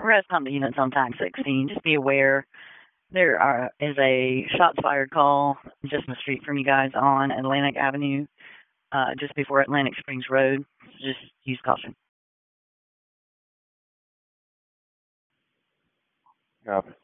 Rest on the units on Tag 16. Just be aware is a shots fired call just in the street from you guys on Atlantic Avenue, just before Atlantic Springs Road. Just use caution. Copy.